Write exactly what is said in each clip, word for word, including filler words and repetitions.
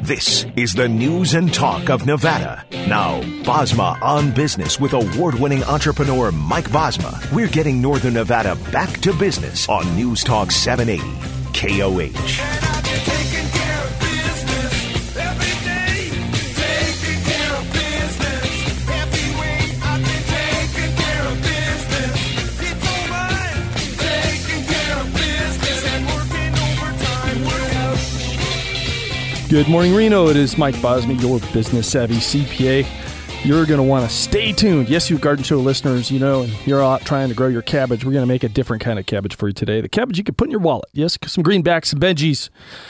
This is the news and talk of Nevada. Now, Bosma on Business with award-winning entrepreneur Mike Bosma. We're getting Northern Nevada back to business on News Talk seven eighty K O H. Good morning, Reno. It is Mike Bosma, your business savvy C P A. You're going to want to stay tuned. Yes, you Garden Show listeners, you know, and you're out trying to grow your cabbage. We're going to make a different kind of cabbage for you today. The cabbage you can put in your wallet. Yes, some greenbacks, some veggies.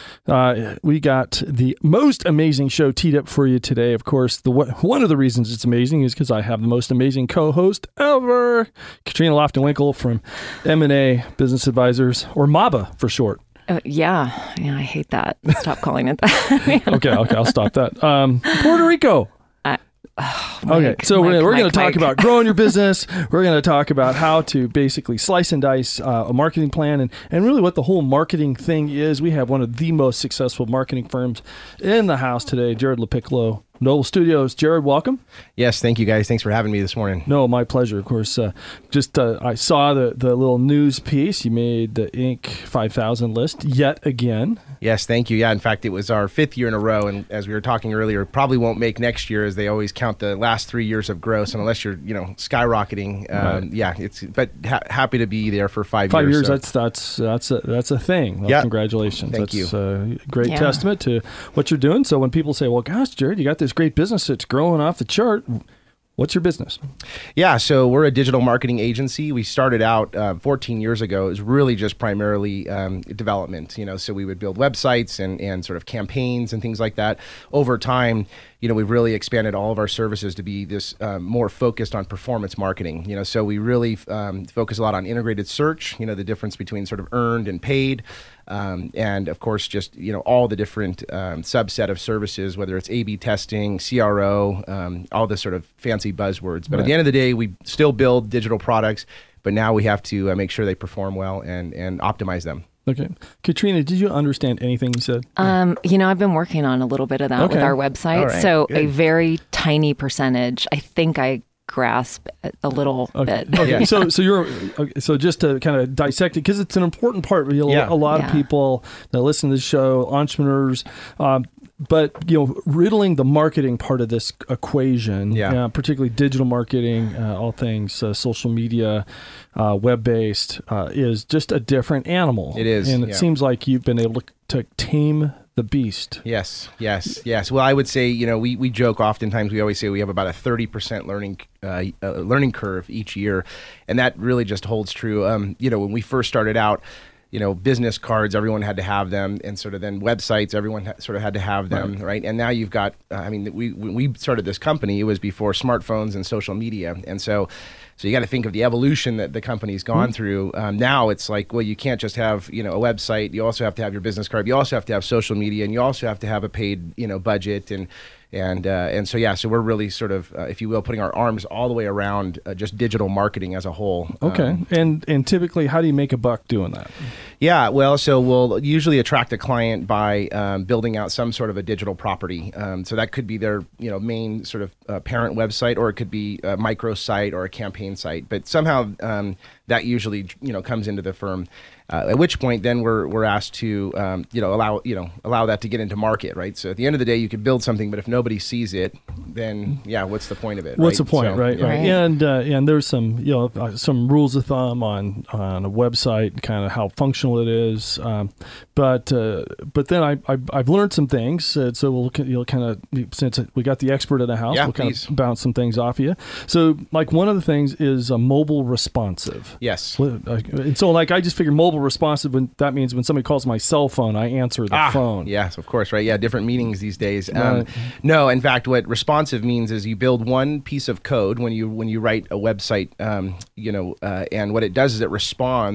Uh, we got the most amazing show teed up for you today. Of course, the one of the reasons it's amazing is because I have the most amazing co-host ever, Katrina Lofton-Winkle from M and A Business Advisors, or M A B A for short. Uh, yeah, yeah, I hate that. Stop calling it that. okay, okay, I'll stop that. Um, Puerto Rico. I, oh, Mike, okay, so Mike, we're, we're Mike, going to talk Mike. about growing your business. We're going to talk about how to basically slice and dice uh, a marketing plan and, and really what the whole marketing thing is. We have one of the most successful marketing firms in the house today, Jared LaPiccolo, Noble Studios. Jared, welcome. Yes, thank you guys. Thanks for having me this morning. No, my pleasure. Of course, uh, just uh, I saw the, the little news piece. You made the Inc five thousand list yet again. Yes, thank you. Yeah, in fact, it was our fifth year in a row, and as we were talking earlier, probably won't make next year, as they always count the last three years of gross, and unless you're, you know, skyrocketing. Um, Right. Yeah, it's but ha- happy to be there for five, Five years. years. so- That's that's that's a that's a thing. Well, Yeah. Congratulations. Thank that's you. a great Yeah. testament to what you're doing. So when people say, "Well, gosh, Jared, you got this great business that's growing off the chart," what's your business? Yeah, so we're a digital marketing agency. We started out uh, fourteen years ago. It was really just primarily um, development, you know, so we would build websites and, and sort of campaigns and things like that. Over time, you know, we've really expanded all of our services to be this um, more focused on performance marketing, you know, so we really um, focus a lot on integrated search, you know, the difference between sort of earned and paid. Um, and of course, just, you know, all the different um, subset of services, whether it's A B testing, C R O, um, all the sort of fancy buzzwords. But Right. at the end of the day, we still build digital products, but now we have to uh, make sure they perform well and, and optimize them. Okay, Katrina, did you understand anything you said? Um, you know, I've been working on a little bit of that Okay. with our website. All right, So good. a very tiny percentage. I think I grasp a little Okay. bit. Okay. Yeah. So, so you're okay, so just to kind of dissect it, because it's an important part. You know, Yeah. A lot Yeah. of people that listen to the show, entrepreneurs, um, but you know, riddling the marketing part of this equation, Yeah. uh, particularly digital marketing, uh, all things uh, social media, uh, web based, uh, is just a different animal. It is, and it yeah. seems like you've been able to, to tame the beast. Yes, yes, yes. Well, I would say, you know, we, we joke oftentimes, we always say we have about a thirty percent learning uh, uh, learning curve each year. And that really just holds true. Um, you know, when we first started out, you know, business cards, everyone had to have them. And sort of then websites, everyone ha- sort of had to have them, right? right? And now you've got, uh, I mean, we when we started this company, it was before smartphones and social media. And so So you got to think of the evolution that the company's gone through. Um, now it's like, well, you can't just have, you know, a website. You also have to have your business card. You also have to have social media, and you also have to have a paid, you know, budget. And and uh, and so yeah, so we're really sort of, uh, if you will, putting our arms all the way around uh, just digital marketing as a whole. Okay, Um, and and typically, how do you make a buck doing that? Yeah, well, so we'll usually attract a client by um, building out some sort of a digital property. Um, so that could be their, you know, main sort of uh, parent website, or it could be a microsite or a campaign site. But somehow um, that usually, you know, comes into the firm. Uh, at which point, then we're we're asked to, um, you know, allow you know allow that to get into market, right? So at the end of the day, you could build something, but if nobody sees it, then yeah, what's the point of it? What's right? the point, So, right? yeah. Right. Right. And uh, and there's some you know uh, some rules of thumb on on a website, kind of how functional it is. Um, but uh, but then I, I I've learned some things. Uh, so we'll you'll kind of since we got the expert in the house, Yeah, we'll kind please. of bounce some things off you. So like one of the things is a mobile responsive. Yes. Well, uh, And so like I just figure mobile responsive, when that means when somebody calls my cell phone, I answer the Ah, phone. yes, of course, right? Yeah, different meanings these days. Um, Right. No, in fact, what responsive means is you build one piece of code when you when you write a website, um, you know, uh, and what it does is it responds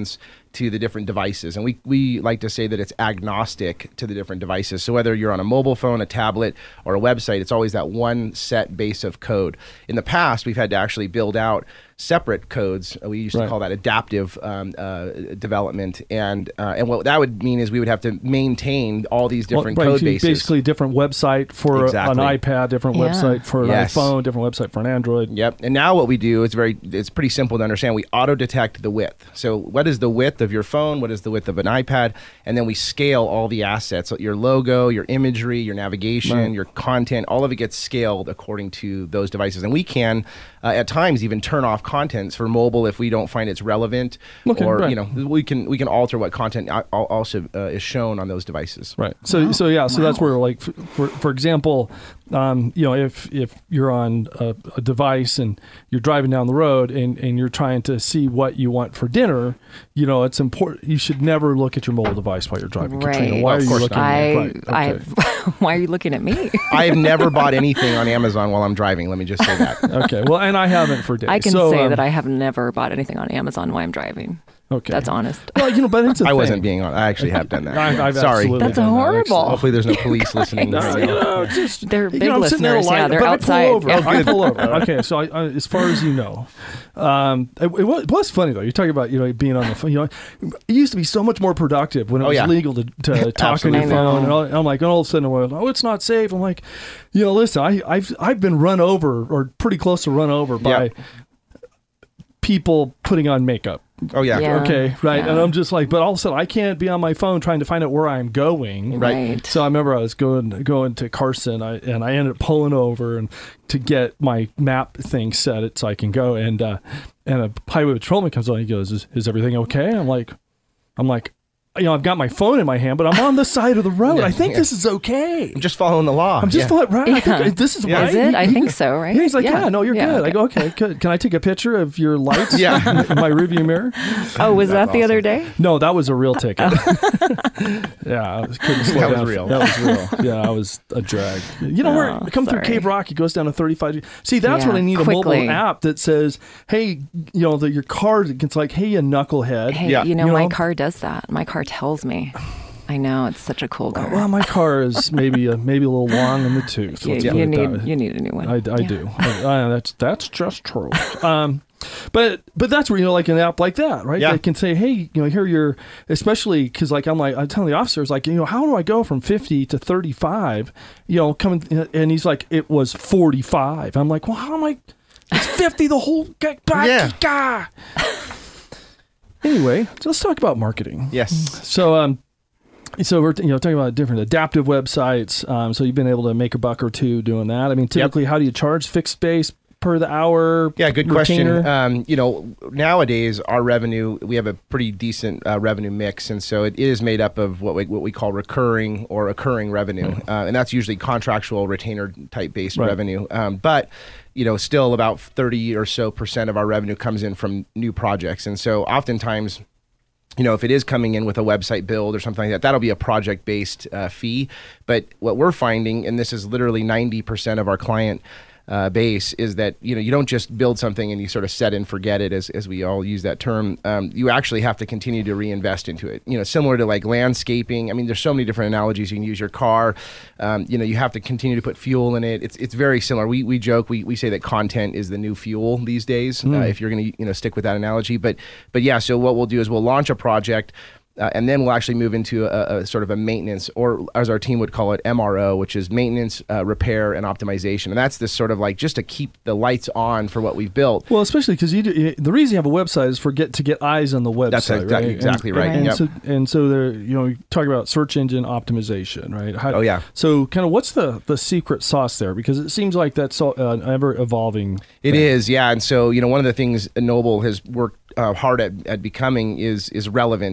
to the different devices. And we, we like to say that it's agnostic to the different devices. So whether you're on a mobile phone, a tablet, or a website, it's always that one set base of code. In the past, we've had to actually build out separate codes. We used to Right. call that adaptive um, uh, development. And uh, and what that would mean is we would have to maintain all these different well, right, code so bases. basically a different website for Exactly. an iPad, different Yeah. website for an Yes. iPhone, different website for an Android. Yep. And now what we do is very, it's pretty simple to understand. We auto detect the width. So what is the width of your phone? What is the width of an iPad? And then we scale all the assets. So your logo, your imagery, your navigation, Right. your content, all of it gets scaled according to those devices. And we can, uh, at times, even turn off contents for mobile if we don't find it's relevant. Okay, or, right. you know, we can we can alter what content al- al- also uh, is shown on those devices. Right. So so yeah. So that's where like f- for for example, um, you know, if if you're on a, a device and you're driving down the road and, and you're trying to see what you want for dinner, you know, it's important. You should never look at your mobile device while you're driving. Right. Katrina, why Well, are of you course looking? not. I, Right. I, Okay. why are you looking at me? I have never bought anything on Amazon while I'm driving. Let me just say that. Okay. Well, and I haven't for days. I can So, say um, that I have never bought anything on Amazon while I'm driving. Okay. That's honest. Well, you know, but it's a I thing. wasn't being on. I actually have done that. I- I've Sorry. absolutely That's done that, horrible. actually. Hopefully there's no police listening. No, right you now. know, just They're you big know, I'm sitting there listeners, lying, yeah, they're but outside, I pull over. yeah. I pull over. Okay, so I, I, as far as you know, um, it, it, was, it was funny though. You're talking about you know being on the phone. You know, it used to be so much more productive when it Oh, was yeah. legal to, to talk on your Absolutely. phone. I And know. all, I'm like, and all of a sudden, well, oh, it's not safe. I'm like, you know, listen, I, I've I've been run over or pretty close to run over by Yep. people putting on makeup. Oh yeah. Yeah. Okay, right. Yeah. And I'm just like, but all of a sudden, I can't be on my phone trying to find out where I'm going. Right. So I remember I was going going to Carson, I, and I ended up pulling over and to get my map thing set it so I can go. And uh, and a highway patrolman comes on. He goes, "Is, is everything okay?" I'm like, I'm like, you know, I've got my phone in my hand, but I'm on the side of the road. Yeah, I think yeah. this is okay. I'm just following the law. I'm just Yeah. following, right. I Yeah. think this is Yeah. right. Is it? I He- think so, right? Yeah, he's like, yeah, no, you're Yeah, good. I okay. go, okay, good. Can I take a picture of your lights? Yeah. in my rearview mirror. Oh, was that That's the other awesome. day? No, that was a real ticket. yeah, I was- couldn't slow That was down. real. That was real. Yeah, I was a drag. You know, where Oh, come through sorry. Cave Rock, it goes down to thirty-five. See, that's Yeah, what I need quickly. a mobile app that says, hey, you know, that your car, it's like, hey, you knucklehead. Hey, Yeah. you know, You my know? car does that. My car tells me. I know, it's such a cool car. Well, my car is maybe a, maybe a little long in the tooth. you, Let's you put it that need way. you need a new one. I, I Yeah. do. I, I, that's that's just true. Um, but but that's where you know, like an app like that, right? Yeah. They can say, hey, you know, here you're, especially because like I'm like I'm telling the officers, like you know, how do I go from fifty to thirty-five? You know, coming, and he's like, it was forty-five. I'm like, well, how am I? It's fifty the whole back. Yeah. Anyway, so let's talk about marketing. Yes. So, um, so we're you know talking about different adaptive websites. Um, so you've been able to make a buck or two doing that. I mean, typically, how do you charge? Fixed base per the hour? Yeah, good retainer? question. Um, you know, nowadays our revenue, we have a pretty decent uh, revenue mix, and so it is made up of what we, what we call recurring or occurring revenue, uh, and that's usually contractual retainer type based Right. revenue. Um, but you know, still about thirty or so percent of our revenue comes in from new projects, and so oftentimes, you know, if it is coming in with a website build or something like that, that'll be a project-based uh, fee. But what we're finding, and this is literally ninety percent of our client uh, base, is that, you know, you don't just build something and you sort of set and forget it, as, as we all use that term. Um, you actually have to continue to reinvest into it. You know, similar to like landscaping. I mean, there's so many different analogies. You can use your car. Um, you know, you have to continue to put fuel in it. It's it's very similar. We we joke, we, we say that content is the new fuel these days, uh, if you're going to, you know, stick with that analogy. But but yeah, so what we'll do is we'll launch a project. Uh, and then we'll actually move into a, a sort of a maintenance, or as our team would call it, M R O, which is maintenance, uh, repair, and optimization. And that's this sort of like just to keep the lights on for what we've built. Well, especially because you do, the reason you have a website is for get to get eyes on the website. That's exactly- right? exactly and, right. And, Yep. so, and so there, you know, you talk about search engine optimization, right? How, Oh, yeah. So, kind of, what's the the secret sauce there? Because it seems like that's uh, an ever evolving. It is, yeah. And so, you know, one of the things Noble has worked uh, hard at, at becoming is is relevant, right? And staying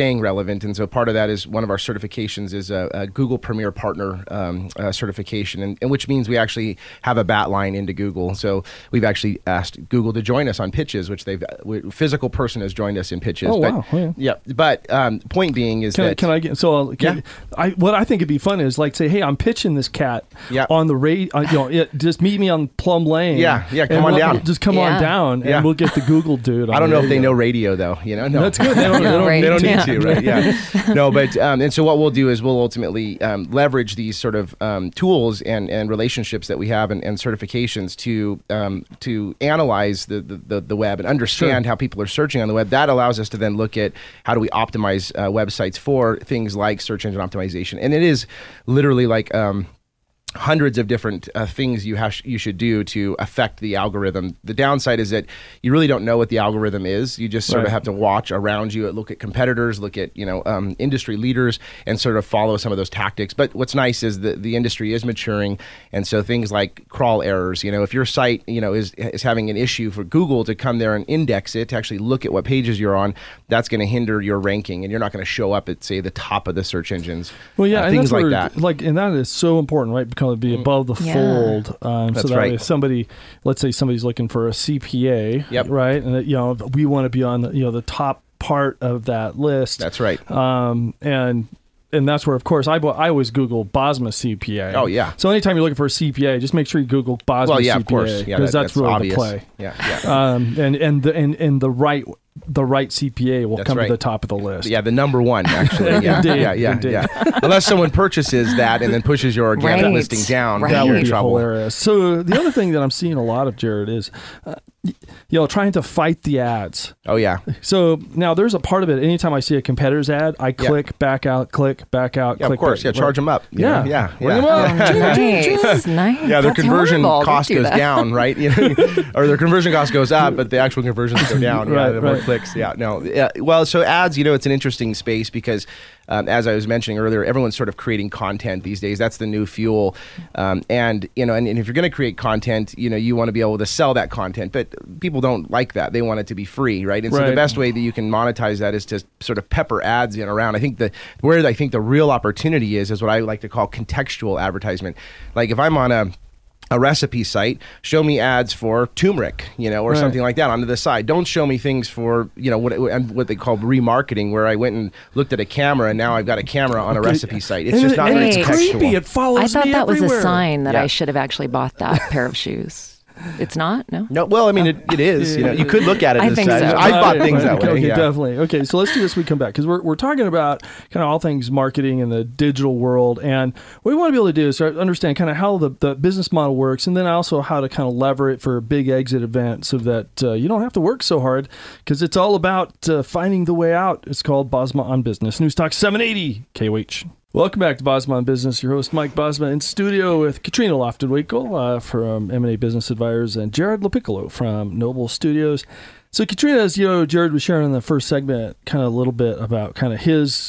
staying relevant. And so part of that is one of our certifications is a, a Google Premier Partner um, uh, certification, and, and which means we actually have a bat line into Google. So we've actually asked Google to join us on pitches, which they've we, physical person has joined us in pitches. Oh, but, wow. Yeah. yeah. But um, point being is Can, that I, can I get so? Can, Yeah. I what I think it'd be fun is like say, hey, I'm pitching this cat Yeah. on the rate. Uh, you know, it, just meet me on Plum Lane. Yeah, yeah, come and on we'll- down. Just come Yeah. on down, Yeah. and we'll get the Google dude. On I don't know radio. if they know radio though. You know, no. That's good. They don't, they don't, Right. they don't They need don't to. need to, right? Yeah. No, but um, and so what we'll do is we'll ultimately um, leverage these sort of um, tools and, and relationships that we have and, and certifications to um, to analyze the, the, the, the web and understand Sure. how people are searching on the web. That allows us to then look at how do we optimize uh, websites for things like search engine optimization. And it is literally like um, hundreds of different uh, things you have you should do to affect the algorithm. The downside is that you really don't know what the algorithm is. You just sort Right. of have to watch around you, look at competitors, look at you know um, industry leaders, and sort of follow some of those tactics. But what's nice is that the industry is maturing, and so things like crawl errors. You know, if your site you know is is having an issue for Google to come there and index it to actually look at what pages you're on, that's going to hinder your ranking, and you're not going to show up at say the top of the search engines. Well, yeah, uh, and things that's like where, that. like, and that is so important, right? Because it'd be above the Yeah. fold. Um, so That's that right. way if somebody, let's say somebody's looking for a C P A, Yep. right? And that, you know, we want to be on the, you know, the top part of that list. That's right. Um, and and that's where, of course, I I always Google Bosma C P A. Oh, yeah. So anytime you're looking for a C P A, just make sure you Google Bosma Well, yeah, C P A of course. Yeah, because that- that's, really obvious. the play. Yeah, yeah. Um, and and the and, and the right the right C P A will That's come right. to the top of the list. Yeah, the number one actually. Yeah, Indeed, yeah, yeah, indeed. yeah. Unless someone purchases that and then pushes your organic Right. listing down, Right. That you're would in be trouble. hilarious. So the other thing that I'm seeing a lot of, Jared, is uh, y- you know trying to fight the ads. Oh yeah, So now there's a part of it. Anytime I see a competitor's ad, I click back out, click back out, yeah. click Of course, back. yeah. Charge them up. you Yeah. know? yeah, Ring 'em yeah. up. Oh, nice, nice. Yeah, their That's conversion horrible. Don't cost do goes that. down, right? You know, or their conversion cost goes up, but the actual conversions go down. Yeah, Right, the more right. clicks. Yeah, no. Yeah, well, so ads, you know, it's an interesting space because, um, as I was mentioning earlier, everyone's sort of creating content these days. That's the new fuel, um, and you know, and, and if you're going to create content, you know, you want to be able to sell that content, but people don't like that. They want it to be free, right? And so the Right. best way that you can monetize that is to sort of pepper ads in around. I think the where I think the real opportunity is is what I like to call contextual advertisement. Like if I'm on a a recipe site, show me ads for turmeric, you know, or Right. something like that onto the side. Don't show me things for, you know, what what they call remarketing, where I went and looked at a camera and now I've got a camera on a recipe site. It's And just it- not and very it's Right. contextual. creepy. It follows I thought me that was everywhere. a sign that Yeah. I should have actually bought that pair of shoes. It's not? No? No, well, I mean, it, it is. You know, you could look at it I as think such. so. I bought Right, things right. that okay, way. Okay, yeah. definitely. Okay, so let's do this when we come back because we're, we're talking about kind of all things marketing in the digital world. And what we want to be able to do is start understand kind of how the, the business model works and then also how to kind of lever it for a big exit event so that uh, you don't have to work so hard because it's all about uh, finding the way out. It's called Bosma on Business. News Talk seven eighty K O H. Welcome back to Bosma on Business. Your host, Mike Bosma, in studio with Katrina Lofted-Winkle uh, from M and A Business Advisors and Jared LaPiccolo from Noble Studios. So Katrina, as you know, Jared was sharing in the first segment kind of a little bit about kind of his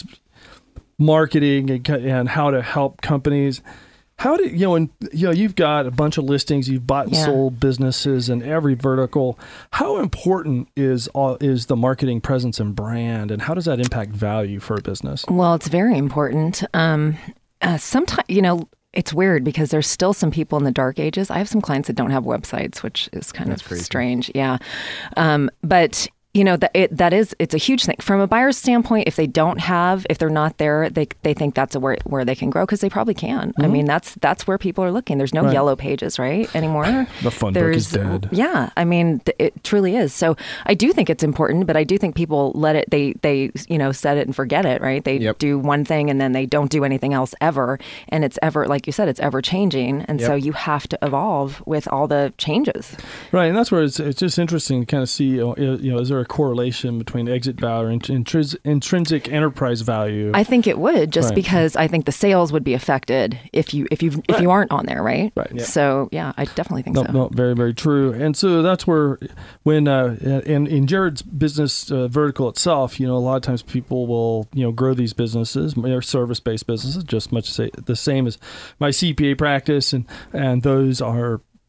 marketing and, and how to help companies. How do you know? And you know, you've got a bunch of listings. You've bought and Yeah. sold businesses in every vertical. How important is all, is the marketing presence and brand, and how does that impact value for a business? Well, it's very important. Um, uh, sometimes, you know, it's weird because there's still some people in the dark ages. I have some clients that don't have websites, which is kind That's of crazy. strange. Yeah. Um, but you know, that it, that is, it's a huge thing from a buyer's standpoint. If they don't have, if they're not there, they they think that's a where, where they can grow because they probably can. I mean, that's that's where people are looking. There's no Right. yellow pages, right, anymore. The fun book is There's- dead. Yeah, I mean, th- it truly is. So I do think it's important, but I do think people let it. They they you know set it and forget it, right? They Yep. do one thing and then they don't do anything else ever, and it's ever like you said, it's ever changing, and Yep. so you have to evolve with all the changes. Right, and that's where it's, it's just interesting to kind of see, you know, you know, is there a correlation between exit value and intris- intrinsic enterprise value? I think it would just Right. because I think the sales would be affected if you if you if you aren't on there, right? Right. Yeah. So yeah, I definitely think No, so. no, very, very true. And so that's where, when uh, in in Jared's business uh, vertical itself, you know, a lot of times people will, you know, grow these businesses, they're service-based businesses, just much say, the same as my C P A practice, and and those are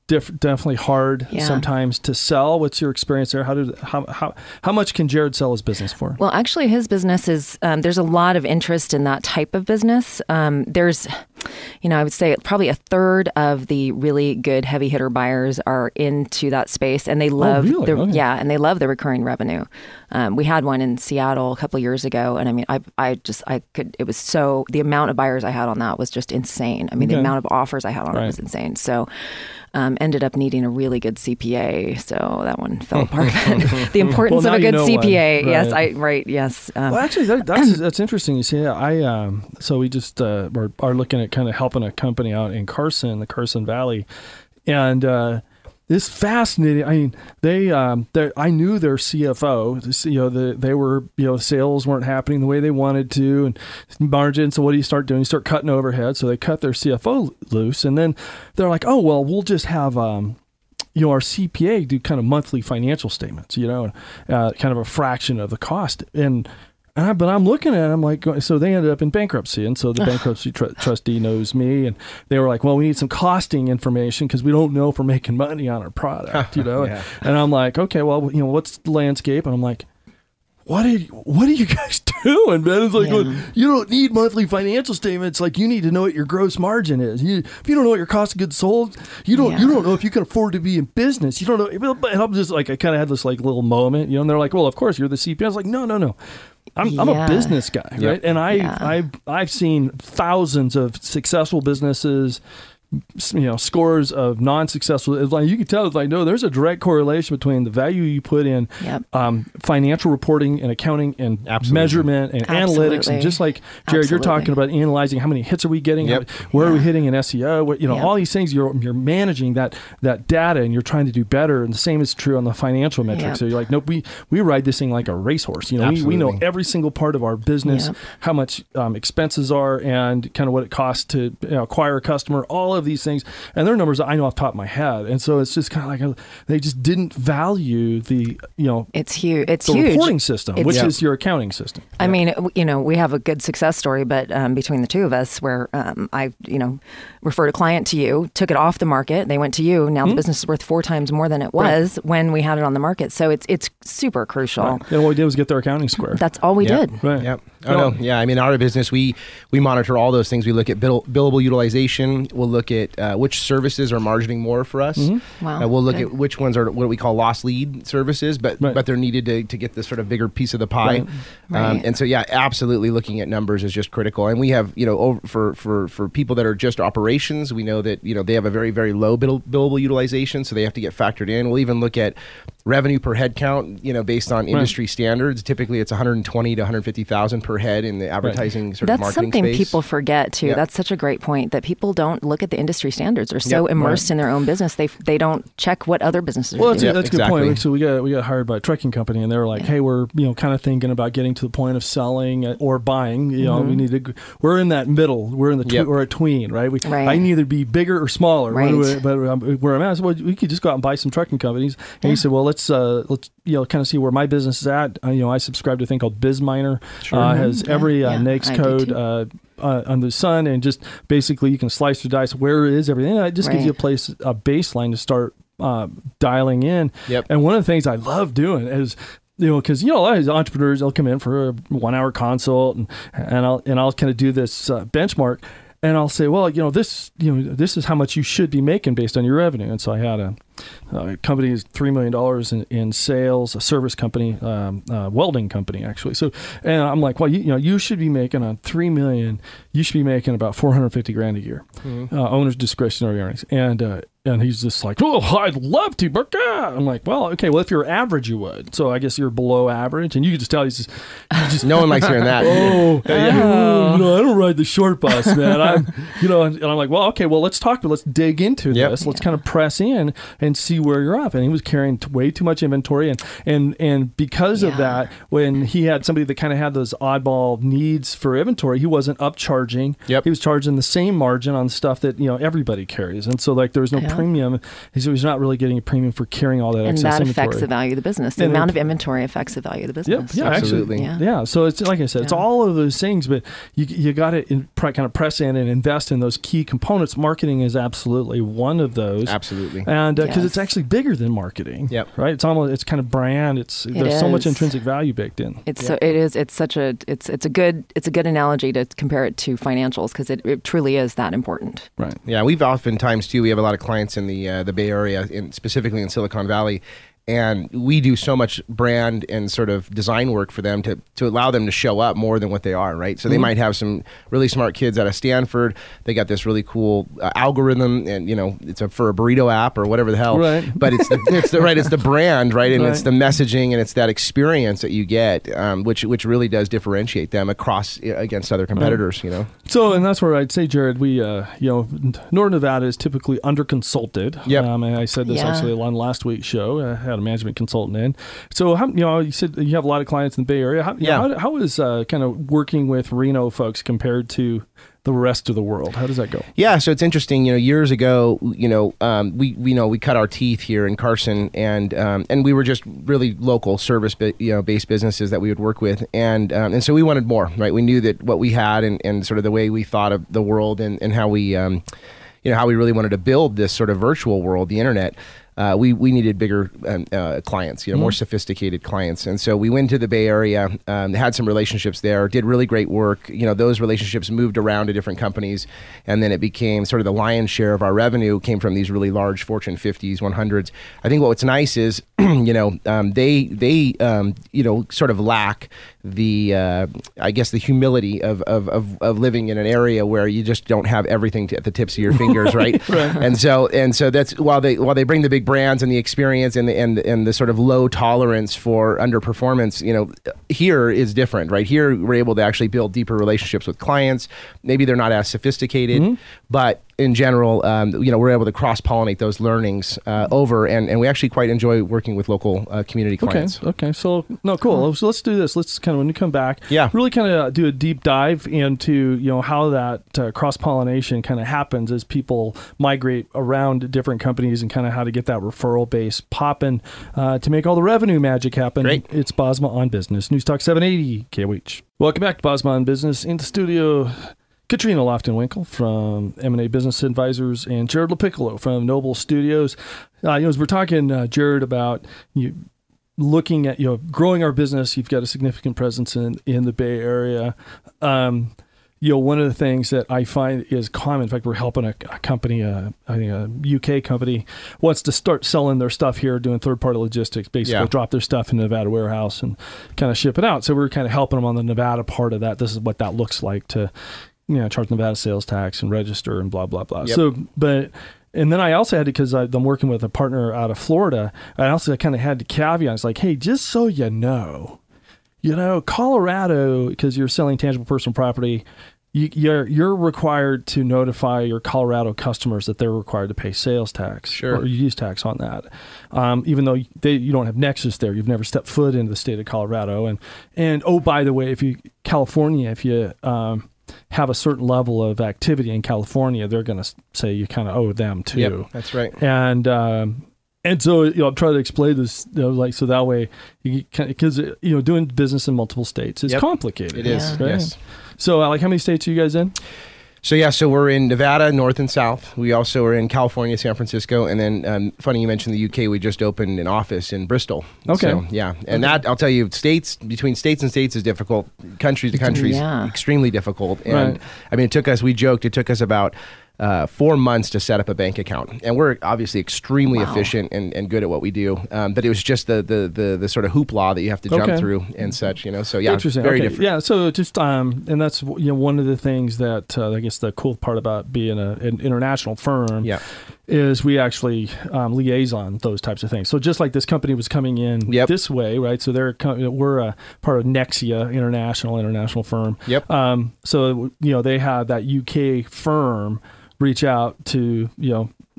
diff- definitely hard Yeah. sometimes to sell. What's your experience there? How did how how how much can Jared sell his business for? Well, actually, his business is, um, there's a lot of interest in that type of business. Um, there's, you know, I would say probably a third of the really good heavy hitter buyers are into that space, and they love, really? the, Okay. yeah, and they love the recurring revenue. Um, we had one in Seattle a couple of years ago, and I mean, I, I just, I could, it was so, the amount of buyers I had on that was just insane. I mean, Okay. the amount of offers I had on Right. it was insane. So, um, ended up needing a really good C P A, so that one fell apart. The importance Well, of a now you good know C P A, one. yes, Right. I right, yes. Um, Well, actually, that, that's that's interesting. You see, I um, so we just uh, are, are looking at kind of helping a company out in Carson, the Carson Valley, and uh, it's fascinating. I mean, they um, they I knew their C F O. You know, the, they were you know sales weren't happening the way they wanted to, and margin. So what do you start doing? You start cutting overhead. So they cut their C F O loose, and then they're like, oh well, we'll just have. Um, you know, our C P A do kind of monthly financial statements, you know, uh, kind of a fraction of the cost. And, and I, but I'm looking at it, I'm like, so they ended up in bankruptcy. And so the bankruptcy tr- trustee knows me. And they were like, well, we need some costing information because we don't know if we're making money on our product, you know. Yeah. And I'm like, okay, well, you know, what's the landscape? And I'm like, what did what are you guys doing, man? It's like, Yeah. well, you don't need monthly financial statements. Like, you need to know what your gross margin is. You, if you don't know what your cost of goods sold, you don't you Yeah. don't know if you can afford to be in business. You don't know. And I'm just like, I kind of had this like little moment, you know. And they're like, well, of course you're the C P A. I was like, no, no, no. I'm, I'm a Yeah. business guy, Yep. right? And I Yeah. I've I've seen thousands of successful businesses. You know, scores of non-successful. It's like you can tell. It's like, no, there's a direct correlation between the value you put in Yep. um, financial reporting and accounting and Absolutely. measurement and analytics, and Absolutely. just like Jared, you're Absolutely. talking about analyzing how many hits are we getting, Yep. how, where are we hitting in S E O, what, you know, Yep. all these things. You're you're managing that that data, and you're trying to do better. And the same is true on the financial metrics. Yep. So you're like, nope, we we ride this thing like a racehorse. You know, we, we know Absolutely. every single part of our business, Yep. how much um, expenses are, and kind of what it costs to you know, acquire a customer. All of these things. And their numbers I know off the top of my head. And so it's just kind of like a, they just didn't value the, you know, It's huge. It's the huge. reporting system, It's- which Yeah. is your accounting system. I mean, w- you know, we have a good success story, but um, between the two of us, where um, I, you know, referred a client to you, took it off the market, they went to you. Now the business is worth four times more than it was when we had it on the market. So it's it's super crucial. Right. And what we did was get their accounting square. That's all we Yep. did. Right. Yep. Oh no. Yeah. I mean, our business, we we monitor all those things. We look at bill, billable utilization. We'll look at uh, which services are margining more for us. Wow, Uh, we'll look good. at which ones are what we call lost lead services, but Right. but they're needed to, to get this sort of bigger piece of the pie. Right. Um, Right. and so yeah, absolutely looking at numbers is just critical. And we have you know over, for for for people that are just operations, we know that you know they have a very very low bill, billable utilization, so they have to get factored in. We'll even look at revenue per head count, you know, based on industry standards. Typically, it's one hundred twenty to one hundred fifty thousand per head in the advertising sort of That's marketing something space. people forget too. Yeah. That's such a great point that people don't look at the industry standards. They're so Yep. immersed in their own business. They they don't check what other businesses Well, are that's, doing. a, that's a good exactly. point. So we got we got hired by a trucking company, and they were like, "Hey, we're you know kind of thinking about getting to the point of selling or buying. You know, we need to. We're in that middle. We're in the tw- Yep. we're a tween, right? We Right. I can either be bigger or smaller. Right. What do we- But um, where I'm at, I said, well, we could just go out and buy some trucking companies. And he said, well, let's uh, let's you know kind of see where my business is at. Uh, you know, I subscribe to a thing called BizMiner. Sure. Uh, has Yeah. every uh, Yeah, NAICS I do code. too. Uh, uh, under the sun, and just basically you can slice or dice where is everything. And it just gives Right. you a place, a baseline to start uh, dialing in. Yep. And one of the things I love doing is, you know, because you know a lot of these entrepreneurs, they'll come in for a one-hour consult, and and I'll and I'll kind of do this uh, benchmark, and I'll say, well, you know, this you know this is how much you should be making based on your revenue. And so I had a, a company is three million dollars in, in sales, a service company, um, uh, welding company actually. So, and I'm like, well, you, you know, you should be making on three million. You should be making about four hundred fifty grand a year, Mm-hmm. uh, owner's discretionary earnings, and. Uh, And he's just like, oh, I'd love to, but ah. I'm like, well, okay, well, if you're average, you would. So I guess you're below average, and you can just tell he's just, he's just No one likes hearing that. oh, oh, you know, I don't ride the short bus, man. I'm, you know, and, and I'm like, well, okay, well, let's talk, but let's dig into Yep. this. Let's kind of press in. And and see where you're up. And he was carrying t- way too much inventory, and and and because yeah. of that, when he had somebody that kind of had those oddball needs for inventory, he wasn't upcharging. Yep. He was charging the same margin on stuff that you know everybody carries, and so like there was no yeah. premium. So he's not really getting a premium for carrying all that and excess that inventory. affects the value of the business. The and amount it, of inventory affects the value of the business. Yeah, yeah absolutely. Actually, yeah. yeah. So it's like I said, yeah. it's all of those things, but you you got to kind of press in and invest in those key components. Marketing is absolutely one of those. Absolutely, and because uh, yes. it's actually bigger than marketing. Yep. Right. It's almost it's kind of brand. It's it there's is. so much intrinsic value baked in. It's yeah. so it is. It's such a it's it's a good it's a good analogy to compare it to financials because it, it truly is that important. Right. Yeah, we've oftentimes too. We have a lot of clients in the uh, the Bay Area, in, specifically in Silicon Valley. And we do so much brand and sort of design work for them to, to allow them to show up more than what they are, right? So they mm-hmm. might have some really smart kids out of Stanford. They got this really cool uh, algorithm, and you know, it's a, for a burrito app or whatever the hell. Right. But it's the it's the right, it's the brand, right? And right. it's the messaging and it's that experience that you get, um, which which really does differentiate them across uh, against other competitors. Right. You know. So, and that's where I'd say, Jared, we uh, you know, Northern Nevada is typically under consulted. Yep. Um, and I said this yeah. actually on last week's show. I had a management consultant in. So, how, you know, you said you have a lot of clients in the Bay Area. How, yeah. Know, how, how is uh, kind of working with Reno folks compared to the rest of the world? How does that go? Yeah, so it's interesting. You know, years ago, you know, um, we we know we cut our teeth here in Carson, and um, and we were just really local service, you know, based businesses that we would work with, and um, and so we wanted more, right? We knew that what we had, and, and sort of the way we thought of the world, and and how we, um, you know, how we really wanted to build this sort of virtual world, the internet. Uh, we we needed bigger um, uh, clients, you know, mm-hmm. more sophisticated clients, and so we went to the Bay Area, um, had some relationships there, did really great work. You know, those relationships moved around to different companies, and then it became sort of the lion's share of our revenue came from these really large Fortune fifties, one hundreds. I think what's nice is, you know, um, they they um, you know sort of lack the uh, I guess the humility of, of of of living in an area where you just don't have everything to, at the tips of your fingers, right? right? And so and so that's while they while they bring the big brands and the experience and the and and the sort of low tolerance for underperformance, you know, here is different, right? Here we're able to actually build deeper relationships with clients. Maybe they're not as sophisticated, mm-hmm. but in general, um, you know, we're able to cross-pollinate those learnings uh, over, and, and we actually quite enjoy working with local uh, community clients. Okay, okay. So, no, cool. So let's do this. Let's kind of, when you come back, yeah. really kind of do a deep dive into, you know, how that uh, cross-pollination kind of happens as people migrate around different companies and kind of how to get that referral base popping uh, to make all the revenue magic happen. Great. It's Bosma on Business. News Talk seven eighty K O H. Welcome back to Bosma on Business. In the studio, Katrina Lofton-Winkle from M and A Business Advisors and Jared LaPiccolo from Noble Studios. Uh, you know, as we're talking, uh, Jared, about you looking at, you know, growing our business, you've got a significant presence in, in the Bay Area. Um, you know, one of the things that I find is common, in fact, we're helping a, a company, uh, I think a U K company, wants to start selling their stuff here, doing third-party logistics, basically yeah. drop their stuff in the Nevada warehouse and kind of ship it out. So we're kind of helping them on the Nevada part of that. This is what that looks like to, you know, charge Nevada sales tax and register and blah, blah, blah. Yep. So, but, and then I also had to, because I'm working with a partner out of Florida, I also kind of had to caveat. It's like, hey, just so you know, you know, Colorado, because you're selling tangible personal property, you, you're you're required to notify your Colorado customers that they're required to pay sales tax sure. or use tax on that. Um, even though they, you don't have nexus there, you've never stepped foot into the state of Colorado. And, and oh, by the way, if you, California, if you, um, have a certain level of activity in California, they're going to say you kind of owe them too. Yep, that's right. And um, and so, you know, I'm trying to explain this, you know, like, so that way, you can, because, you know, doing business in multiple states is yep. complicated. It is, right? yes. So, uh, like, how many states are you guys in? So, yeah, so we're in Nevada, North and South. We also are in California, San Francisco. And then, um, funny you mentioned the U K, we just opened an office in Bristol. Okay. So, yeah. And okay. that, I'll tell you, states, between states and states is difficult. Country to country is yeah. extremely difficult. And, right. I mean, it took us, we joked, it took us about Uh, four months to set up a bank account, and we're obviously extremely wow. efficient and, and good at what we do. Um, but it was just the, the the the sort of hoopla that you have to jump okay. through and such, you know. So yeah, interesting. Very okay. different. Yeah. So just um, and that's, you know, one of the things that uh, I guess the cool part about being a, an international firm. Yeah. Is we actually um, liaison those types of things. So just like this company was coming in yep. this way, right? So they're we're a part of Nexia International, international firm. Yep. Um, so you know they have that U K firm reach out to, you know,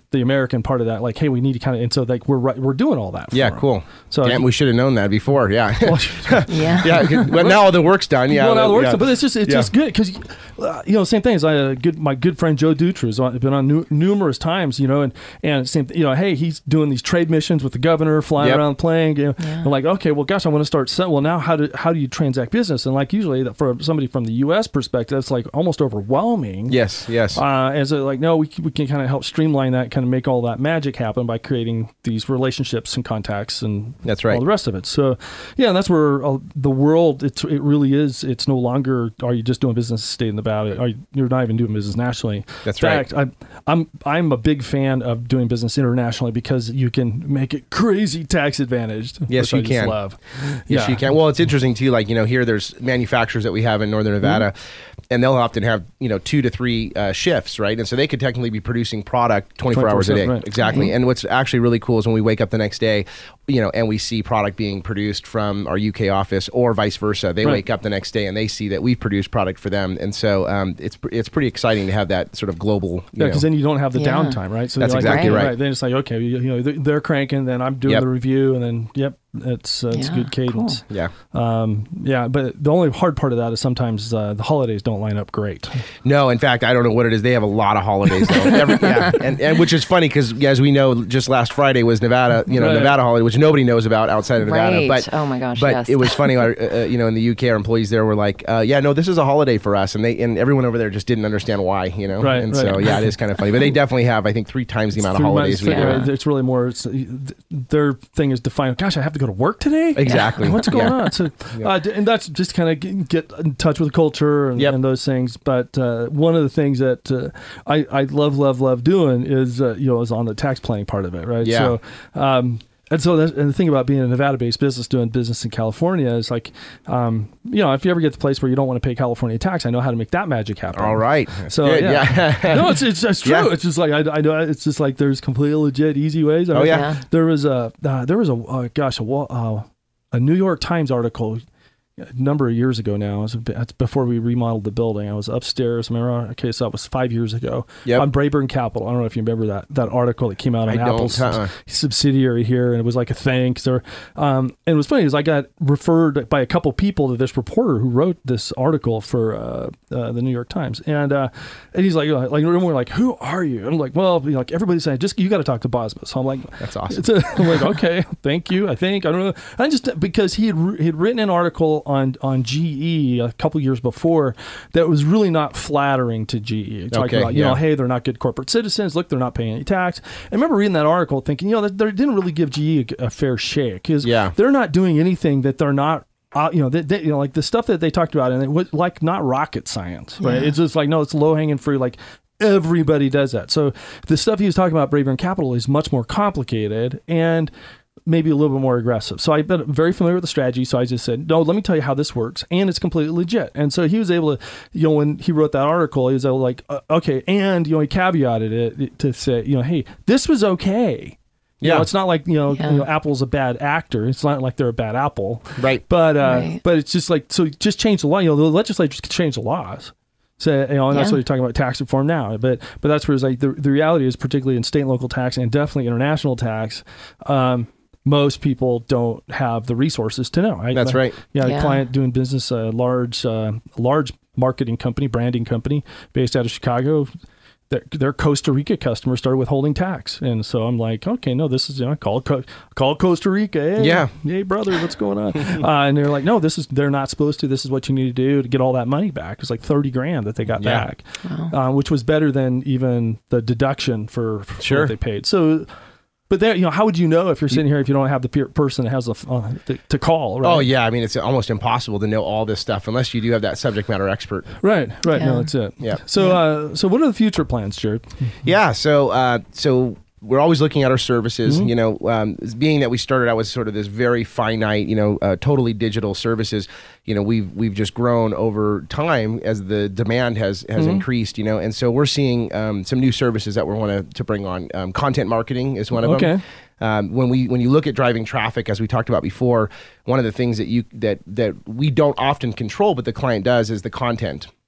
the American part of that, like, hey, we need to kind of, and so like we're right, we're doing all that. For Yeah, them. cool. So Damn, we should have known that before. Yeah. Yeah. yeah. Well, now all the work's done. Yeah. well, now the work's yeah. done, but it's just it's Yeah. just good because uh, you know, same thing as I a good my good friend Joe Dutra has on, been on nu- numerous times, you know, and and same you know, hey, he's doing these trade missions with the governor, flying Yep. around playing. You know, Yeah. and like, okay, well, gosh, I want to start. Set, well, now how do how do you transact business? And like usually, that for somebody from the U S perspective, it's like almost overwhelming. Yes. Yes. Uh, as a, like, no, we can, we can kind of help streamline that, kind of make all that magic happen by creating these relationships and contacts and That's right. all the rest of it. So, yeah, and that's where uh, the world, it's, it really is, it's no longer, are you just doing business in the state of Nevada? Are you, you're not even doing business nationally. That's in right. fact, I, I'm, I'm a big fan of doing business internationally because you can make it crazy tax advantaged. Yes, which I you just can. love. Yes, Yeah. you can. Well, it's interesting too. Like, you know, here there's manufacturers that we have in Northern Nevada, Mm-hmm. and they'll often have, you know, two to three uh, shifts, right? And so they could technically be producing product twenty-four hours a day. right. Exactly. Mm-hmm. And what's actually really cool is when we wake up the next day, you know, and we see product being produced from our U K office or vice versa. They Right. wake up the next day and they see that we've produced product for them, and so um, it's it's pretty exciting to have that sort of global. You Yeah, because know, then you don't have the Yeah. downtime, right? So That's you're like, exactly okay, right. Then it's like, okay, you, you know, they're, they're cranking, then I'm doing Yep. the review, and then yep, it's uh, it's Yeah, good cadence. yeah. Um, yeah, but the only hard part of that is sometimes uh, the holidays don't line up great. No, in fact, I don't know what it is. They have a lot of holidays, though. Every, yeah, and, and which is funny because, as we know, just last Friday was Nevada, you know, Right. Nevada holiday, which nobody knows about outside of Nevada. Right. But Oh my gosh, but yes. it was funny. Our, uh, you know, in the U K, our employees there were like, uh, "Yeah, no, this is a holiday for us," and they and everyone over there just didn't understand why. You know, Right, and right. so yeah, it is kind of funny. But they definitely have, I think, three times the amount of Three holidays months, we do. yeah, It's really more. It's, their thing is defined. Gosh, I have to go to work today. Exactly. What's going Yeah. on? So, uh, d- and that's just kind of get in touch with the culture and, Yep. and those things. But uh, one of the things that uh, I, I love, love, love doing is uh, you know is on the tax planning part of it, right? Yeah. So, um, and so that's, and the thing about being a Nevada-based business doing business in California is like, um, you know, if you ever get to the place where you don't want to pay California tax, I know how to make that magic happen. All right. So Good, yeah, yeah. no, it's it's, it's true. Yeah. It's just like I, I know it's just like there's completely legit, easy ways. I Oh, mean, yeah. Yeah. There was a uh, there was a uh, gosh a wa- uh, a New York Times article a number of years ago now. It was a bit- That's before we remodeled the building. I was upstairs. I remember, okay, so that was five years ago. Yep. On Brayburn Capital. I don't know if you remember that that article that came out on I don't, Apple's uh-uh. subsidiary here, and it was like a thing. 'Cause there, um, and it was funny is I got referred by a couple people to this reporter who wrote this article for uh, uh, the New York Times, and uh, and he's like, like we're like, who are you? And I'm like, well, you know, like everybody's saying, just you got to talk to Bosma. So I'm like, That's awesome. it's a, I'm like, okay, thank you. I think I don't know. I just because he had he had written an article on on G E a couple years before that was really not flattering to G E. Talking Okay, about you yeah. know, hey, they're not good corporate citizens. Look, they're not paying any tax. I remember reading that article, thinking, you know, that they didn't really give G E a, a fair shake because Yeah. they're not doing anything that they're not. Uh, you know, they, they, you know, like the stuff that they talked about, and it was like not rocket science, right? Yeah. It's just like no, it's low hanging fruit. Like everybody does that. So the stuff he was talking about, Brayburn Capital, is much more complicated and maybe a little bit more aggressive. So I've been very familiar with the strategy. So I just said, no, let me tell you how this works. And it's completely legit. And so he was able to, you know, when he wrote that article, he was able to like, uh, okay. And, you know, he caveated it to say, you know, hey, this was okay. You Yeah. know, it's not like, you know, Yeah. you know, Apple's a bad actor. It's not like they're a bad apple. Right. But, uh, Right. but it's just like, so just change the law. You know, the legislatures can change the laws. So, you know, and that's Yeah. what you're talking about tax reform now. But but that's where it's like the, the reality is, particularly in state and local tax and definitely international tax, um, most people don't have the resources to know. Right? That's right. Yeah, Yeah. a client doing business, a large, uh, large marketing company, branding company based out of Chicago. Their, their Costa Rica customers started withholding tax, and so I'm like, okay, no, this is you know, call Co- call Costa Rica, hey, Yeah. hey brother, what's going on? uh, and they're like, no, this is they're not supposed to. This is what you need to do to get all that money back. It's like thirty grand that they got Yeah. back, uh, which was better than even the deduction for, for Sure. what they paid. So. But there, you know, how would you know if you're sitting here if you don't have the peer person that has a uh, to, to call? Right? Oh yeah, I mean it's almost impossible to know all this stuff unless you do have that subject matter expert. right, right. No, Yeah. that's it. Yeah. So, uh, so what are the future plans, Jared? Yeah, so uh, so we're always looking at our services. You know, um, being that we started out with sort of this very finite, you know, uh, totally digital services. You know, we've we've just grown over time as the demand has has increased. You know, and so we're seeing um, some new services that we want to to bring on. Um, content marketing is one of them. Okay. Um, when we when you look at driving traffic, as we talked about before, one of the things that you that that we don't often control, but the client does, is the content.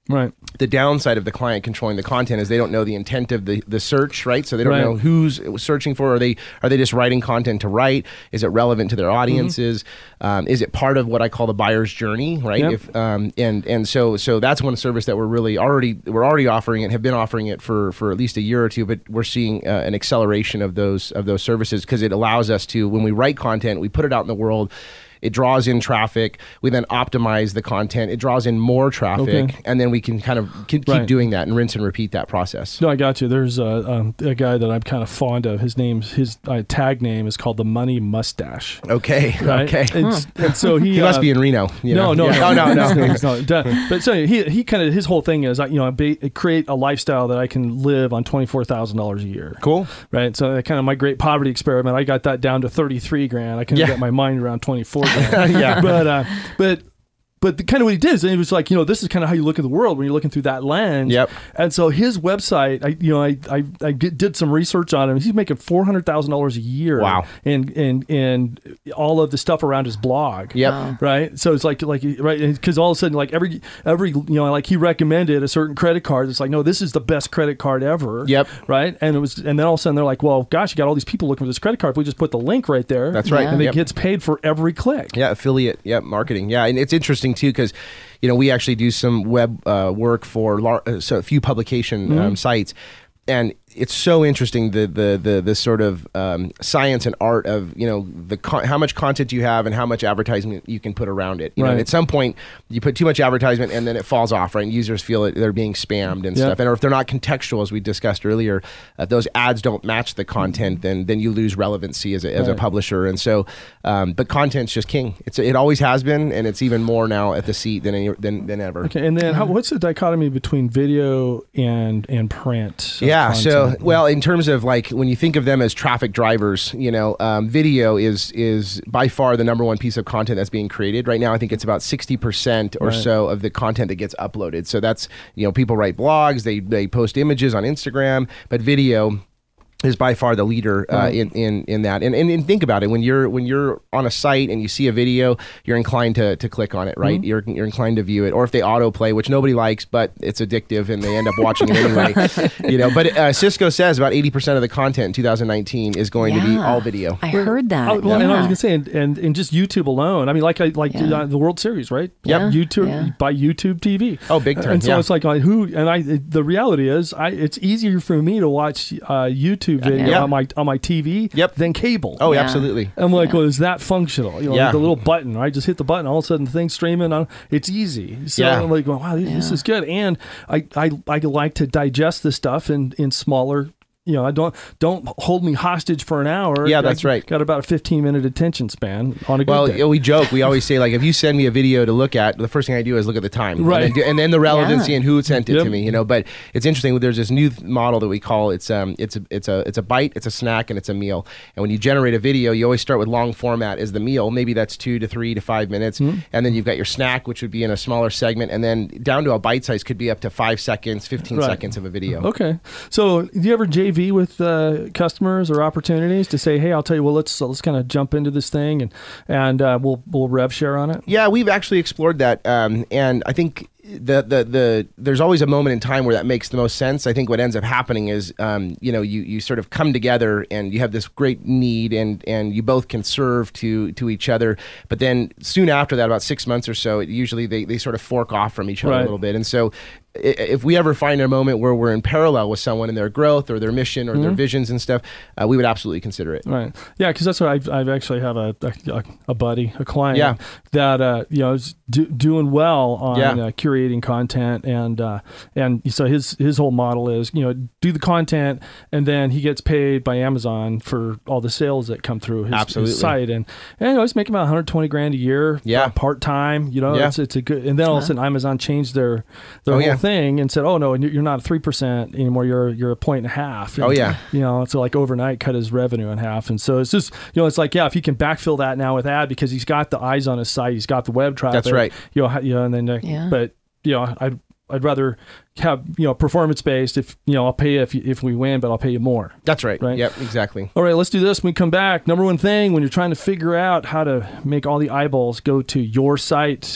Right. The downside of the client controlling the content is they don't know the intent of the, the search, right? So they don't Right. know who's searching for. Are they are they just writing content to write? Is it relevant to their audiences? Mm-hmm. Um, is it part of what I call the buyer's journey, right? Yep. If um, and and so so that's one service that we're really already we're already offering it, have been offering it for for at least a year or two, but we're seeing uh, an acceleration of those of those services because it allows us to, when we write content, we put it out in the world. It draws in traffic. We then optimize the content. It draws in more traffic, Okay. and then we can kind of keep, Right. keep doing that and rinse and repeat that process. No, I got you. There's a, um, a guy that I'm kind of fond of. His name's his uh, tag name is called the Money Mustache. Okay, Right? okay. And, and so he, He must uh, be in Reno. You no, know? no, Yeah. no, Oh, no, no. He's not. Duh. But so he he kind of his whole thing is, you know, ba- create a lifestyle that I can live on twenty four thousand dollars a year. Cool. Right. So that kind of my great poverty experiment. I got that down to thirty three grand. I couldn't Yeah. get my mind around twenty four grand. Yeah. But uh, but. But the, kind of what he did is it was like, you know, this is kind of how you look at the world when you're looking through that lens. Yep. And so his website, I you know, I I, I get, did some research on him. He's making four hundred thousand dollars a year. Wow. And and and all of the stuff around his blog. Yep. Wow. Right. So it's like like right because all of a sudden like every every you know like he recommended a certain credit card. It's like, no, this is the best credit card ever. Yep. Right. And it was and then all of a sudden they're like, well, gosh, you got all these people looking for this credit card. If we just put the link right there, That's right. and it Yep. gets paid for every click. Yeah, affiliate, yeah, marketing. Yeah, and it's interesting too because, you know, we actually do some web uh, work for lar- uh, so a few publication Mm-hmm. um, sites, and it's so interesting the the the the sort of um, science and art of, you know, the con- how much content you have and how much advertisement you can put around it. You know, Right. at some point you put too much advertisement and then it falls off, right? And users feel it, they're being spammed and Yeah. stuff, and or if they're not contextual, as we discussed earlier, if those ads don't match the content, then then you lose relevancy as a, as a Right. publisher. And so, um, but content's just king. It's it always has been, and it's even more now at the seat than any, than than ever. Okay, and then how, what's the dichotomy between video and and print? of Yeah. So, content? well, in terms of like when you think of them as traffic drivers, you know, um, video is is by far the number one piece of content that's being created right now. I think it's about sixty percent or Right. so of the content that gets uploaded. So that's, you know, people write blogs, they they post images on Instagram, but video is by far the leader uh, Right. in, in in that. And, and and think about it, when you're when you're on a site and you see a video, you're inclined to to click on it, right? Mm-hmm. You're you're inclined to view it, or if they autoplay, which nobody likes, but it's addictive and they end up watching it anyway. You know, but uh, Cisco says about eighty percent of the content in two thousand nineteen is going to be Yeah. all video. I heard that. Oh, well, yeah. and I was gonna say, and, and, and just YouTube alone. I mean, like I like Yeah. uh, the World Series, right? Yep. YouTube Yeah. by YouTube T V. Oh, big time, And so yeah. it's like, like who? And I, the reality is, I it's easier for me to watch uh, YouTube video Yeah. on my on my T V Yep. than cable. Oh, Yeah. absolutely. I'm like, well, is that functional? You know, Yeah. the little button, right? Just hit the button, all of a sudden the thing's streaming on. It's easy. So Yeah. I'm like, wow, this Yeah. is good. And I, I, I like to digest this stuff in, in smaller. You know, I don't don't hold me hostage for an hour. Yeah, I that's right. Got about a fifteen minute attention span on a good Well, day. you know, we joke. We always say, like, if you send me a video to look at, the first thing I do is look at the time, Right. And then, do- and then the relevancy Yeah. and who sent it Yep. to me. You know, but it's interesting. There's this new th- model that we call it's um it's a it's a it's a bite, it's a snack, and it's a meal. And when you generate a video, you always start with long format as the meal. Maybe that's two to three to five minutes, Mm-hmm. and then you've got your snack, which would be in a smaller segment, and then down to a bite size could be up to five seconds, fifteen Right. seconds of a video. Okay, so do you ever J V with uh, customers or opportunities to say, hey, I'll tell you, well, let's let's kind of jump into this thing and and uh, we'll we'll rev share on it. Yeah, we've actually explored that, um, and I think the, the the there's always a moment in time where that makes the most sense. I think what ends up happening is, um, you know, you, you sort of come together and you have this great need, and, and you both can serve to to each other. But then soon after that, about six months or so, it usually they, they sort of fork off from each other Right. a little bit. And so i- if we ever find a moment where we're in parallel with someone in their growth or their mission or their visions and stuff, uh, we would absolutely consider it. Right. Yeah, because that's what I've, I've actually have a, a a buddy, a client Yeah. that uh, you know is do, doing well on Yeah. uh, curating content, and uh, and so his his whole model is, you know, do the content, and then he gets paid by Amazon for all the sales that come through his, Absolutely. his site, and and you know, he's making about one hundred twenty grand a year, Yeah. uh, part time. You know, Yeah. it's it's a good, and then all of a sudden Amazon changed their their Oh, whole yeah. thing and said, oh no, you're not three percent anymore. You're you're a point and a half. Oh, And, yeah. you know, so like overnight cut his revenue in half. And so it's just, you know, it's like, yeah, if he can backfill that now with ad, because he's got the eyes on his site, he's got the web traffic. That's right. You know, ha- you know, and then, uh, Yeah. but, you know, I'd, I'd rather have, you know, performance based. If, you know, I'll pay you if, you, if we win, but I'll pay you more. That's right. Right. Yep, exactly. All right, let's do this when we come back. Number one thing when you're trying to figure out how to make all the eyeballs go to your site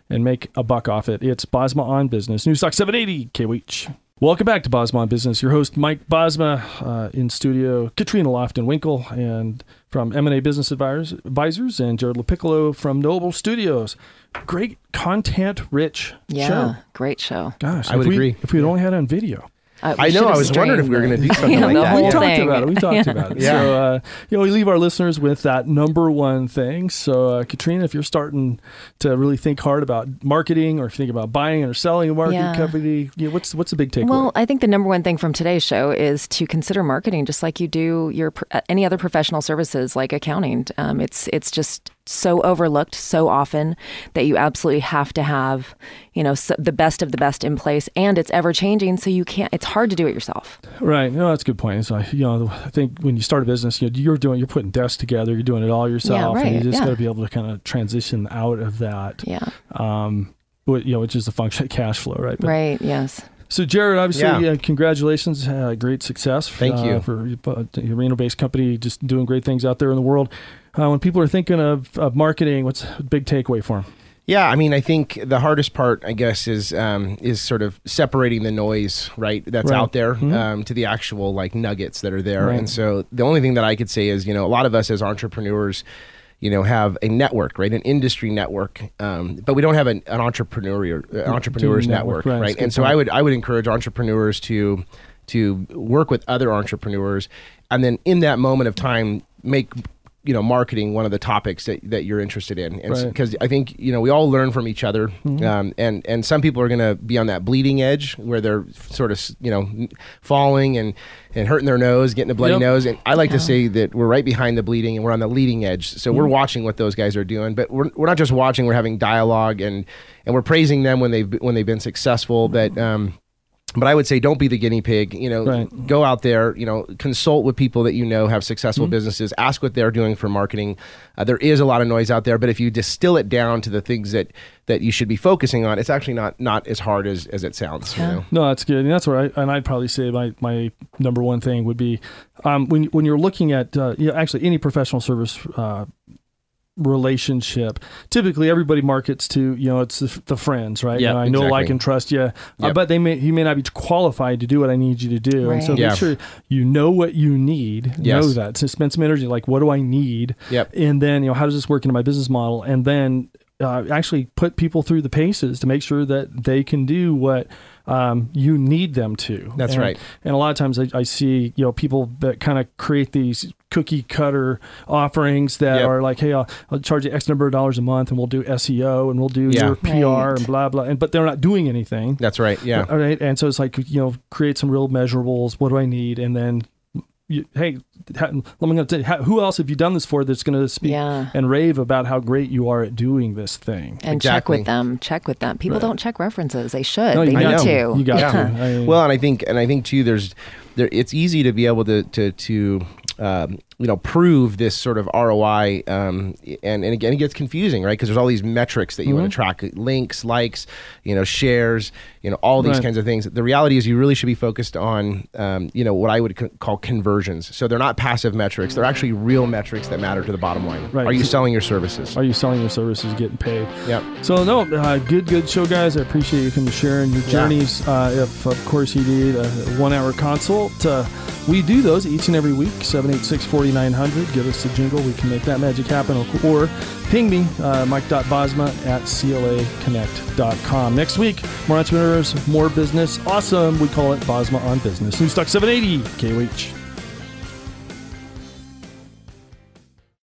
and make a buck off it. It's Bosma on Business. Newstalk seven eighty K O H. Welcome back to Bosma on Business. Your host, Mike Bosma, uh, in studio, Katrina Lofton-Winkle, and from M and A Business Advisors, Advisors and Jared LaPiccolo from Noble Studios. Great content-rich yeah, show. Yeah, great show. Gosh, I would if we, agree. If we had only had it on video. Uh, I know. I was wondering if we were going to do something yeah, like the that. whole We talked thing. about it. We talked Yeah. about it. Yeah. So, uh, you know, we leave our listeners with that number one thing. So, uh, Katrina, if you're starting to really think hard about marketing, or if you think about buying or selling a marketing Yeah. company, you know, what's what's the big takeaway? Well, I think the number one thing from today's show is to consider marketing just like you do your uh, any other professional services like accounting. Um, it's it's just so overlooked so often that you absolutely have to have, you know, so the best of the best in place, and it's ever changing. So you can't. It's hard to do it yourself. Right. No, that's a good point. So, you know, I think when you start a business, you know, you're doing, you're putting desks together, you're doing it all yourself, Yeah, right. and you just Yeah. got to be able to kind of transition out of that. Yeah. Um, what- you know, which is the function of cash flow, right? But, Right. Yes. So, Jared, obviously, Yeah. uh, congratulations, uh, great success. Thank uh, you. for uh, your Reno-based company, just doing great things out there in the world. Uh, when people are thinking of, of marketing, what's a big takeaway for them? Yeah, I mean, I think the hardest part, I guess, is um, is sort of separating the noise, right, that's Right. out there Mhm. um, to the actual like nuggets that are there. Right. And so the only thing that I could say is, you know, a lot of us as entrepreneurs, you know, have a network, right, an industry network, um, but we don't have an, an entrepreneur uh, entrepreneurs network, network, right, right? that's a good And so point. I would I would encourage entrepreneurs to to work with other entrepreneurs, and then in that moment of time, make you know marketing one of the topics that, that you're interested in, and Right. because I think you know we all learn from each other, Mhm. um, and and some people are going to be on that bleeding edge where they're sort of you know falling and and hurting their nose, getting a bloody Yep. nose, and I like Yeah. to say that we're right behind the bleeding and we're on the leading edge. So we're watching what those guys are doing, but we're we're not just watching; we're having dialogue and and we're praising them when they've when they've been successful. But um, But I would say don't be the guinea pig. You know, Right. go out there. You know, consult with people that you know have successful Mhm. businesses. Ask what they're doing for marketing. Uh, there is a lot of noise out there, but if you distill it down to the things that that you should be focusing on, it's actually not not as hard as, as it sounds. Yeah. You know? No, that's good. And that's what I, and I'd probably say my, my number one thing would be um, when, when you're looking at, uh, you know, actually any professional service uh, relationship, typically everybody markets to, you know, it's the, the friends, right? Yeah, you know, I know, exactly. like, and trust you. I Yep. bet they may, you may not be qualified to do what I need you to do. And so Right. make Yeah. sure you know what you need, Yes. know that. So spend some energy, like, what do I need? Yep. And then, you know, how does this work into my business model? And then uh, actually put people through the paces to make sure that they can do what um, you need them to. That's And- right. And a lot of times I, I see, you know, people that kind of create these cookie cutter offerings that Yep. are like, hey, I'll, I'll charge you X number of dollars a month and we'll do S E O and we'll do Yeah. your P R Right. and blah, blah. And, but they're not doing anything. That's right. Yeah. All right. And so it's like, you know, create some real measurables. What do I need? And then, you, hey, ha, I'm going to tell you, how, who else have you done this for that's going to speak Yeah. and rave about how great you are at doing this thing? And check Exactly. with them. Check with them. People Right. don't check references. They should. No, you they got need to. to. You got Yeah. to. I mean, Well, and I think, and I think too, there's, there, it's easy to be able to, to, to, um, you know, prove this sort of R O I, um, and and again, it gets confusing, right? Because there's all these metrics that you want Mhm. to track: links, likes, you know, shares, you know, all these Right. kinds of things. The reality is, you really should be focused on, um, you know, what I would co- call conversions. So they're not passive metrics; they're actually real metrics that matter to the bottom line. Right. Are you selling your services? Are you selling your services, getting paid? Yep. So no, uh, good, good show, guys. I appreciate you coming sharing your Yeah. journeys. Uh, if of course you need a one-hour consult, uh, we do those each and every week. seven eight six, four nine zero zero. Give us a jingle. We can make that magic happen. Or, or ping me, uh, mike dot bosma at c l a connect dot com. Next week, more entrepreneurs, more business. Awesome. We call it Bosma on Business. Newstalk seven eighty K O H.